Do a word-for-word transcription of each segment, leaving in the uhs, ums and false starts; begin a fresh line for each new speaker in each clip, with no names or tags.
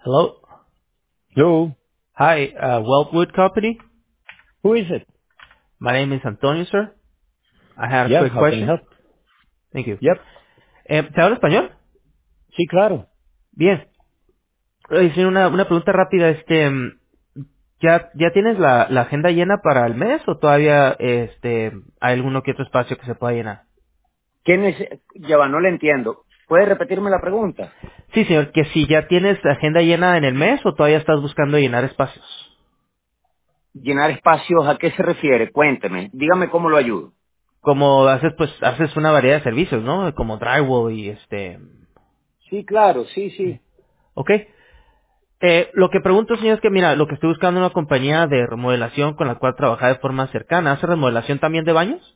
Hello.
Hello.
Hi, uh, Wellwood Company.
Who is it?
My name is Antonio, sir. I had a
Yeah,
quick
how can I
question.
help?
Thank you.
Yep.
Eh, ¿Te habla español?
Sí, claro.
Bien. Oye, sí, una, una pregunta rápida. Este, mm, ¿ya, ya tienes la, la agenda llena para el mes o todavía, este, hay alguno que otro espacio que se pueda llenar?
¿Quién es? Ya va, no le entiendo. ¿Puede repetirme la pregunta?
Sí, señor, que si ya tienes la agenda llena en el mes o todavía estás buscando llenar espacios.
Llenar espacios, ¿a qué se refiere? Cuénteme. Dígame cómo lo ayudo.
Como haces, pues, haces una variedad de servicios, ¿no? Como drywall y este,
Sí, claro, sí, sí.
¿ok? Eh, lo que pregunto, señor, es que mira, lo que estoy buscando es una compañía de remodelación con la cual trabajar de forma cercana. ¿Hace remodelación también de baños?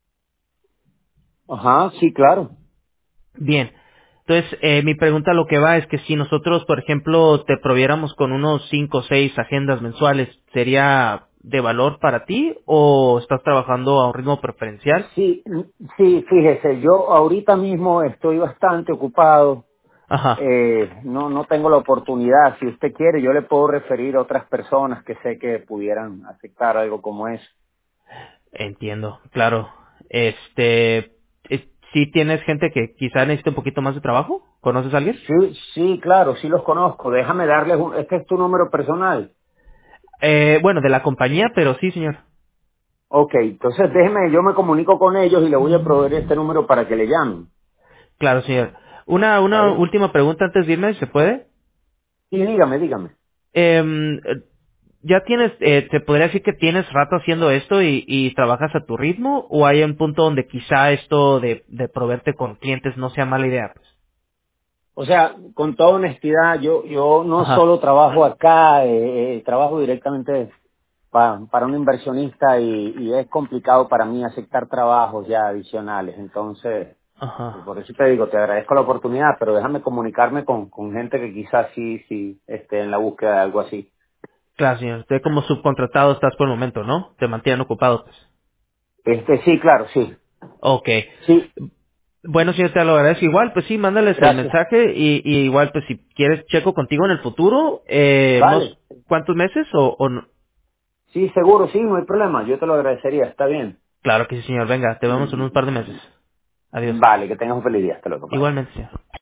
Ajá, sí, claro.
Bien. Entonces, eh, mi pregunta lo que va es que si nosotros, por ejemplo, te proviéramos con unos cinco o seis agendas mensuales, ¿sería de valor para ti o estás trabajando a un ritmo preferencial?
Sí, mm, sí, fíjese, yo ahorita mismo estoy bastante ocupado.
Ajá,
Eh, no, no tengo la oportunidad. Si usted quiere, yo le puedo referir a otras personas que sé que pudieran aceptar algo como eso.
entiendo, claro. Este, si tienes gente que quizá necesite un poquito más de trabajo, ¿conoces a alguien?
Sí, sí, claro, sí los conozco. Déjame darles un... Este es tu número personal.
Eh, bueno, de la compañía, pero sí, señor.
Ok, entonces déjeme, yo me comunico con ellos y le voy a proveer este número para que le llamen.
Claro, señor. Una,
¿Está
una
bien?
última pregunta antes de irme, ¿se puede?
Sí, dígame, dígame.
Em, eh, ¿Ya tienes, eh, te podría decir que tienes rato haciendo esto y, y trabajas a tu ritmo? ¿O hay un punto donde quizá esto de, de proveerte con clientes no sea mala idea? Pues?
O sea, con toda honestidad, yo yo no
Ajá,
solo trabajo acá, eh, eh, trabajo directamente pa- para un inversionista y, y es complicado para mí aceptar trabajos ya adicionales. Entonces, pues
ajá.
por eso te digo, te agradezco la oportunidad, pero déjame comunicarme con, con gente que quizás sí, sí esté en la búsqueda de algo así.
Claro, señor. Usted como subcontratado estás por el momento, ¿no? Te mantienen ocupado, pues.
Este, sí, claro, sí.
Ok.
Sí,
Bueno, señor, te lo agradezco. Igual, pues sí, mándales el
gracias.
mensaje y, y igual, pues si quieres, checo contigo en el futuro, eh,
Vale.
unos cuantos meses o, o no.
Sí, seguro, sí, no hay problema. Yo te lo agradecería, está bien.
Claro que sí, señor. Venga, te vemos en un par de meses. Adiós.
Vale, que tengas un feliz día. Hasta luego, bye.
Igualmente, señor.